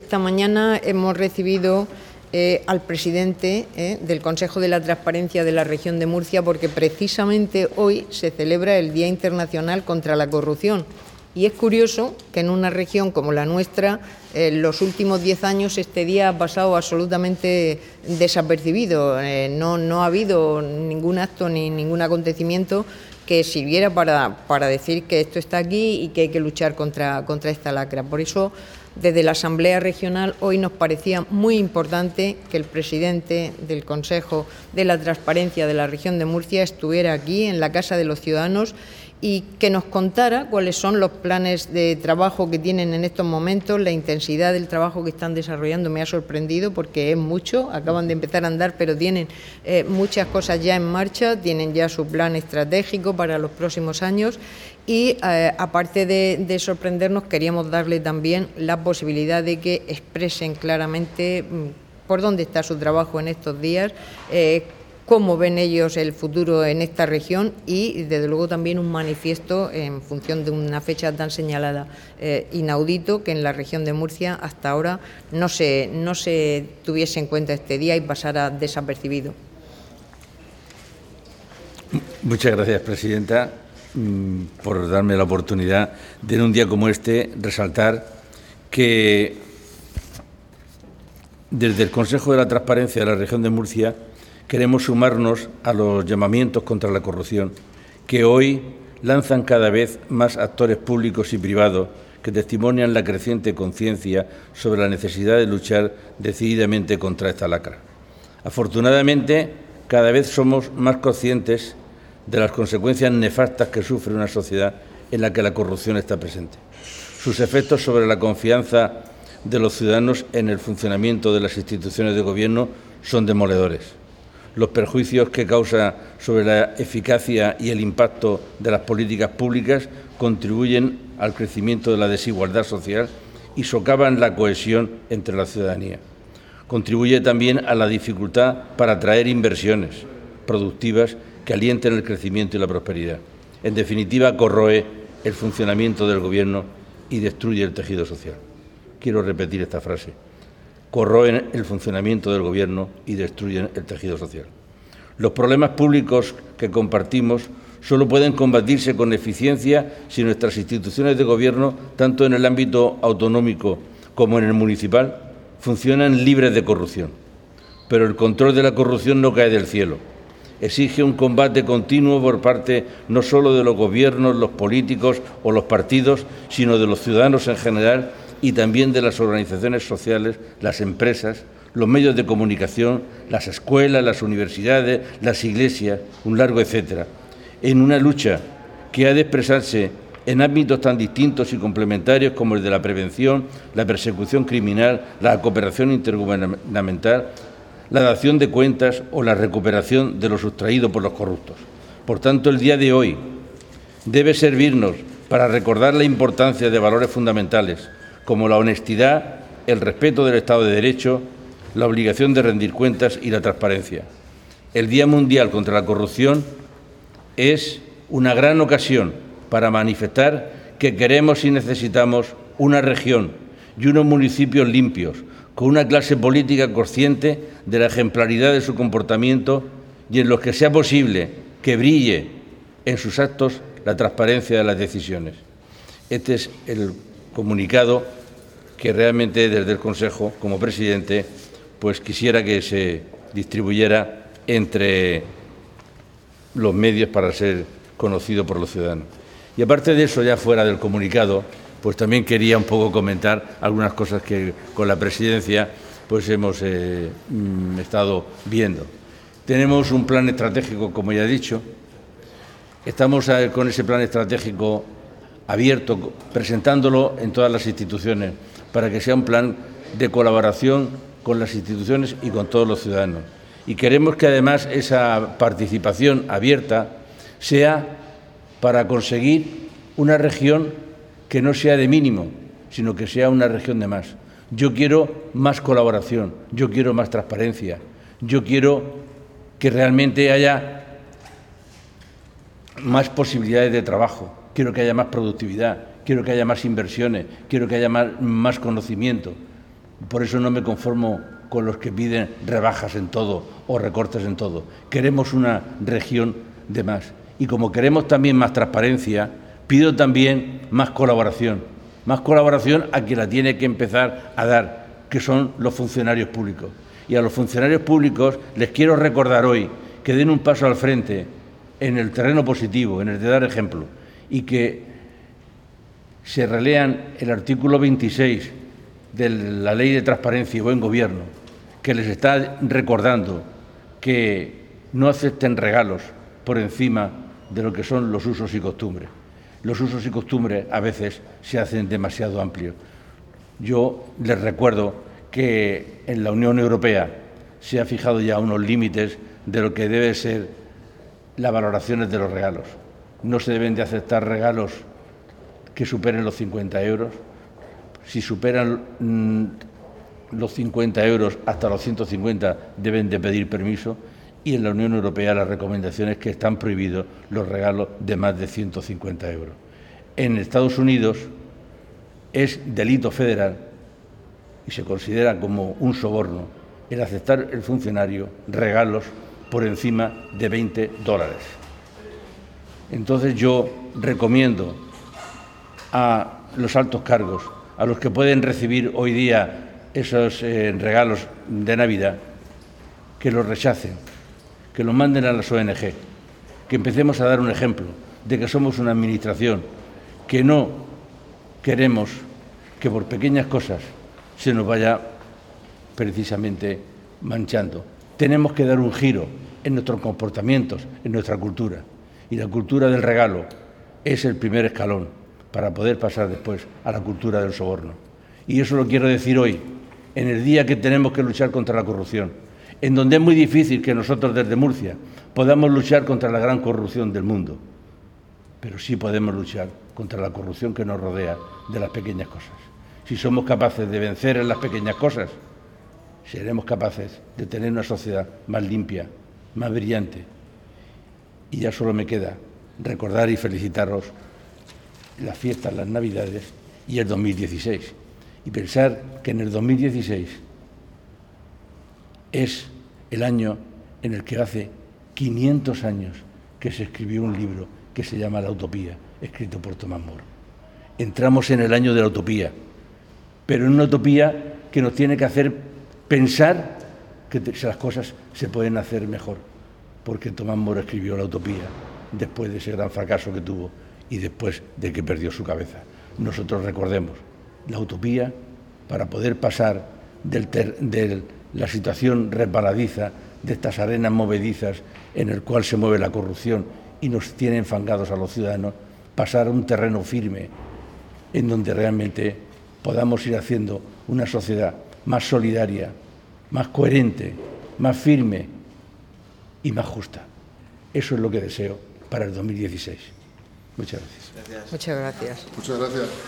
esta mañana hemos recibido al presidente del Consejo de la Transparencia de la Región de Murcia, porque precisamente hoy se celebra el Día Internacional contra la Corrupción. Y es curioso que en una región como la nuestra, en los últimos 10 años, este día ha pasado absolutamente desapercibido. No ha habido ningún acto ni ningún acontecimiento que sirviera para decir que esto está aquí y que hay que luchar contra esta lacra. Por eso, desde la Asamblea Regional, hoy nos parecía muy importante que el presidente del Consejo de la Transparencia de la Región de Murcia estuviera aquí, en la Casa de los Ciudadanos, y que nos contara cuáles son los planes de trabajo que tienen en estos momentos. La intensidad del trabajo que están desarrollando me ha sorprendido porque es mucho, acaban de empezar a andar, pero tienen muchas cosas ya en marcha, tienen ya su plan estratégico para los próximos años y aparte de sorprendernos, queríamos darle también la posibilidad de que expresen claramente por dónde está su trabajo en estos días, cómo ven ellos el futuro en esta región y, desde luego, también un manifiesto en función de una fecha tan señalada, inaudito, que en la región de Murcia hasta ahora no se tuviese en cuenta este día y pasara desapercibido. Muchas gracias, presidenta, por darme la oportunidad de, en un día como este, resaltar que desde el Consejo de la Transparencia de la Región de Murcia queremos sumarnos a los llamamientos contra la corrupción que hoy lanzan cada vez más actores públicos y privados que testimonian la creciente conciencia sobre la necesidad de luchar decididamente contra esta lacra. Afortunadamente, cada vez somos más conscientes de las consecuencias nefastas que sufre una sociedad en la que la corrupción está presente. Sus efectos sobre la confianza de los ciudadanos en el funcionamiento de las instituciones de gobierno son demoledores. Los perjuicios que causa sobre la eficacia y el impacto de las políticas públicas contribuyen al crecimiento de la desigualdad social y socavan la cohesión entre la ciudadanía. Contribuye también a la dificultad para atraer inversiones productivas que alienten el crecimiento y la prosperidad. En definitiva, corroe el funcionamiento del Gobierno y destruye el tejido social. Quiero repetir esta frase. Corroen el funcionamiento del Gobierno y destruyen el tejido social. Los problemas públicos que compartimos solo pueden combatirse con eficiencia si nuestras instituciones de Gobierno, tanto en el ámbito autonómico como en el municipal, funcionan libres de corrupción. Pero el control de la corrupción no cae del cielo. Exige un combate continuo por parte no solo de los gobiernos, los políticos o los partidos, sino de los ciudadanos en general y también de las organizaciones sociales, las empresas, los medios de comunicación, las escuelas, las universidades, las iglesias, un largo etcétera, en una lucha que ha de expresarse en ámbitos tan distintos y complementarios como el de la prevención, la persecución criminal, la cooperación intergubernamental, la dación de cuentas o la recuperación de lo sustraído por los corruptos. Por tanto, el día de hoy debe servirnos para recordar la importancia de valores fundamentales como la honestidad, el respeto del Estado de Derecho, la obligación de rendir cuentas y la transparencia. El Día Mundial contra la Corrupción es una gran ocasión para manifestar que queremos y necesitamos una región y unos municipios limpios, con una clase política consciente de la ejemplaridad de su comportamiento y en los que sea posible que brille en sus actos la transparencia de las decisiones. Este es el comunicado que realmente desde el Consejo, como presidente, pues quisiera que se distribuyera entre los medios para ser conocido por los ciudadanos. Y aparte de eso, ya fuera del comunicado, pues también quería un poco comentar algunas cosas que con la presidencia pues hemos estado viendo. Tenemos un plan estratégico, como ya he dicho. Estamos con ese plan estratégico abierto, presentándolo en todas las instituciones, para que sea un plan de colaboración con las instituciones y con todos los ciudadanos. Y queremos que, además, esa participación abierta sea para conseguir una región que no sea de mínimo, sino que sea una región de más. Yo quiero más colaboración, yo quiero más transparencia, yo quiero que realmente haya más posibilidades de trabajo, quiero que haya más productividad, quiero que haya más inversiones, quiero que haya más conocimiento. Por eso no me conformo con los que piden rebajas en todo o recortes en todo. Queremos una región de más. Y como queremos también más transparencia, pido también más colaboración a quien la tiene que empezar a dar, que son los funcionarios públicos. Y a los funcionarios públicos les quiero recordar hoy que den un paso al frente en el terreno positivo, en el de dar ejemplo, y que se relean el artículo 26 de la Ley de Transparencia y Buen Gobierno, que les está recordando que no acepten regalos por encima de lo que son los usos y costumbres. Los usos y costumbres a veces se hacen demasiado amplios. Yo les recuerdo que en la Unión Europea se ha fijado ya unos límites de lo que debe ser las valoraciones de los regalos. No se deben de aceptar regalos que superen los 50 euros. Si superan los 50 euros hasta los 150 deben de pedir permiso, y en la Unión Europea la recomendación es que están prohibidos los regalos de más de 150 euros. En Estados Unidos es delito federal y se considera como un soborno el aceptar el funcionario regalos por encima de $20. Entonces yo recomiendo a los altos cargos, a los que pueden recibir hoy día esos regalos de Navidad, que los rechacen, que los manden a las ONG, que empecemos a dar un ejemplo de que somos una administración que no queremos que por pequeñas cosas se nos vaya precisamente manchando. Tenemos que dar un giro en nuestros comportamientos, en nuestra cultura, y la cultura del regalo es el primer escalón para poder pasar después a la cultura del soborno. Y eso lo quiero decir hoy, en el día que tenemos que luchar contra la corrupción, en donde es muy difícil que nosotros desde Murcia podamos luchar contra la gran corrupción del mundo, pero sí podemos luchar contra la corrupción que nos rodea de las pequeñas cosas. Si somos capaces de vencer en las pequeñas cosas, seremos capaces de tener una sociedad más limpia, más brillante. Y ya solo me queda recordar y felicitaros las fiestas, las Navidades y el 2016. Y pensar que en el 2016 es el año en el que hace 500 años que se escribió un libro que se llama La Utopía, escrito por Tomás Moro. Entramos en el año de la utopía, pero en una utopía que nos tiene que hacer pensar que las cosas se pueden hacer mejor, porque Tomás Moro escribió La Utopía después de ese gran fracaso que tuvo y después de que perdió su cabeza. Nosotros recordemos la utopía para poder pasar de la situación resbaladiza, de estas arenas movedizas en el cual se mueve la corrupción y nos tiene enfangados a los ciudadanos, pasar a un terreno firme en donde realmente podamos ir haciendo una sociedad más solidaria, más coherente, más firme y más justa. Eso es lo que deseo para el 2016. Muchas gracias. Muchas gracias. Muchas gracias.